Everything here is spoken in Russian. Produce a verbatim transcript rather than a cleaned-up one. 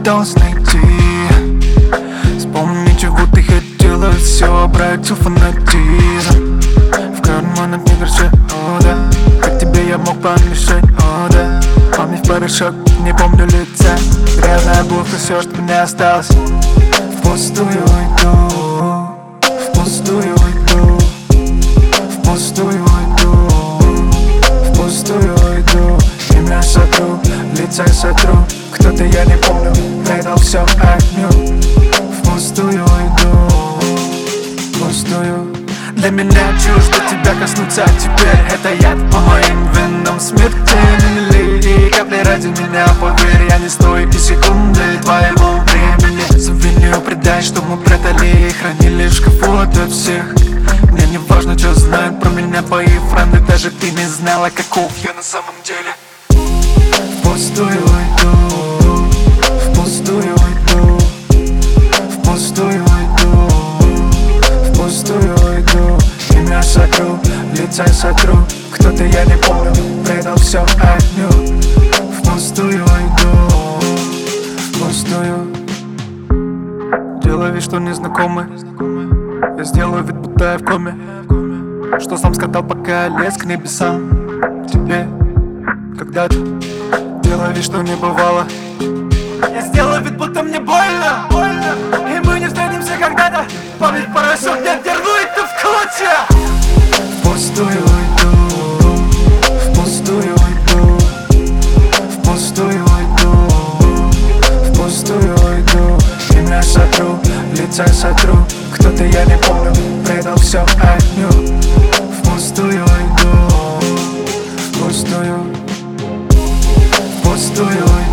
пыталась найти. Вспомни, чего ты хотела, все обратил фанатизм. В карманах не горче, о да, как тебе я мог помешать, о да. Память в порошок, не помню лица. Грязная обувь, все, что мне осталось. Впустую уйду, впустую уйду, впустую уйду, впустую уйду. Имя сотру, лица сотру. Кто-то, я не помню, предал все огню. Впустую уйду, впустую. Для меня чуждо тебя коснуться теперь. Это яд по моим венам, смертельный. И капли ради меня, поверь, я не стою и секунды твоего времени. Сувенир предай, что мы прятали и хранили в шкафу ото всех. Мне не важно, что знают про меня твои френды. Даже ты не знала, каков я на самом деле. Впустую уйду, впустую уйду, впустую уйду, впустую уйду. Имя сотру, лица сотру. Кто-то, я не помню, предал все огню. Впустую уйду, впустую. Делаю вид, что незнакомый. Я сделаю вид, будто я в коме. Что сам сказал, пока я лез к небесам. Тебе когда-то делаю вид, что не бывало. Я сделаю вид, будто мне больно, больно. И мы не встретимся когда-то. Память порошок, я дерну это в клочья. Впустую уйду, впустую уйду, впустую уйду, впустую уйду. Имя сотру, лица сотру. Кто-то, я не помню, предал все огню. Впустую уйду, впустую, впустую уйду.